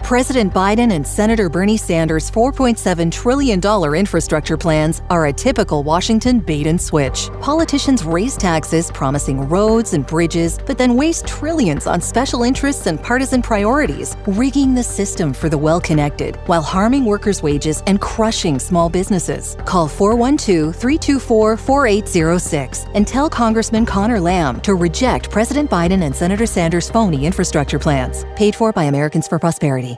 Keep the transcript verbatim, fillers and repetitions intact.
President Biden and Senator Bernie Sanders' four point seven trillion dollars infrastructure plans are a typical Washington bait and switch. Politicians raise taxes promising roads and bridges, but then waste trillions on special interests and partisan priorities, rigging the system for the well-connected while harming workers' wages and crushing small businesses. Call four one two, three two four, four eight zero six and tell Congressman Connor Lamb to reject President Biden and Senator Sanders' phony infrastructure plans. Paid for by Americans for Prosperity.